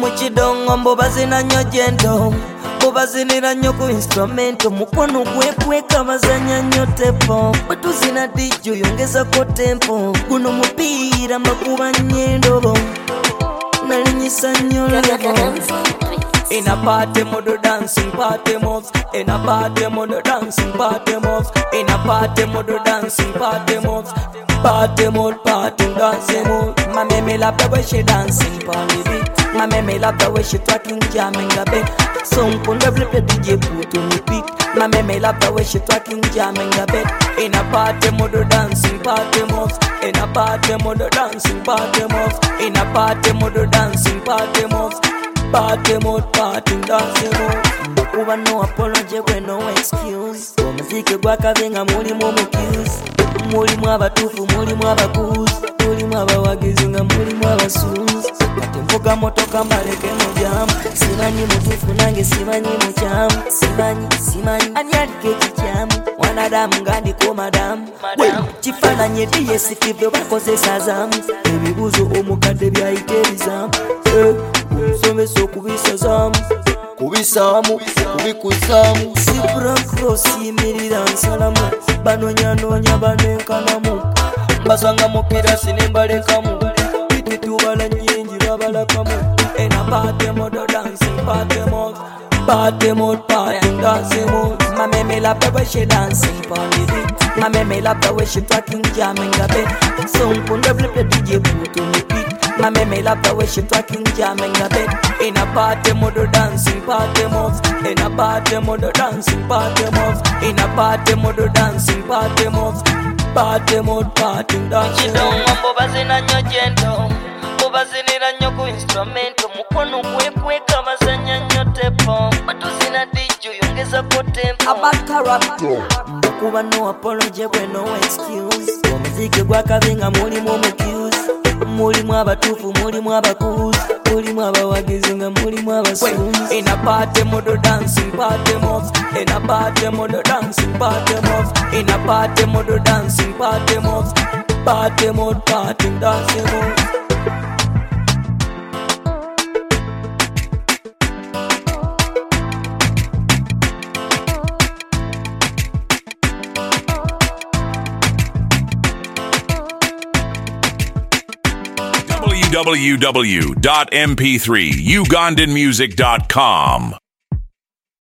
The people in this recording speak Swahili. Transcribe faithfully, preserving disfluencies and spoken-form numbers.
Muchidongo mboba zina nyo jendo, mboba zinira nyo ku instrumento, mukono gwekwe bazanya nyo tepo, batu zina dijo yongeza ko tempo, guno mupira makuba nyendo, nalinyisa nyo levo. In a party mode dancing party moves, in a party mode dancing party moves, in a party mode dancing party moves, party mode party dancing move. My meme love the way she dancing pon the beat, my meme love the way she talking jamming the beat. Song pon the flip the D J put on repeat, my meme love the way she talking jamming the beat. In a party mode dancing party moves, in a party mode dancing party moves, in a party mode dancing party moves. Party mode, party dancing mode. Mbukuba no apology we no excuse. Omuziki gwakavenga muli mu mukuse. Muli mu abatufu, muli mu abakuzi, muli mu abawagizi nga muli mu abasuuzi. Kati mvuga motoka mbaleke mu jamu. Simanyi mutufu nange simanyi mukyamu. Simanyi, simanyi ani aliko ekikyamu. Wanadamu ngandiko madamu. Kifaananyi ediye sikivyo bakozesa zamu. Ebibuzo omukadde byayita ebizamu. Umusomesa okubisazamu, kubisamu, kubikuzamu. Zebra cross yimirira nsalamu, banonyanoonya banenkanamu. Basanga mupira sinembalekamu, biti tubala nyingi babalakamu. In a party mode dancing party mode, party mode party dancing mode. My meme love the way she dancing pon the beat, my meme love the way she talking jamming the beat. Song pon the flip the D J put on repeat. My meme love the way she talking jamming a bit. In a party mode dancing party moves, in a party mode dancing party moves, in a party mode dancing party moves, party mode party dancing. Muchidongo mboba zina nyo jendo, mboba zinira nyo ku instrumento, mukono gwekwe bazanya nyo tepo, batu zina dijo yongeza ko tempo. About character, mbukuba no apology we no excuse. Omuziki gwakavenga muli mu mukuse. Muli mu abatufu, muli mu abakuzi, muli mu abawagizi nga muli mu abasuuzi. In a party mode dancing party moves, in a party mode dancing party moves, in a party mode dancing party moves, party mode party dancing moves. w w w dot m p three ugandan music dot com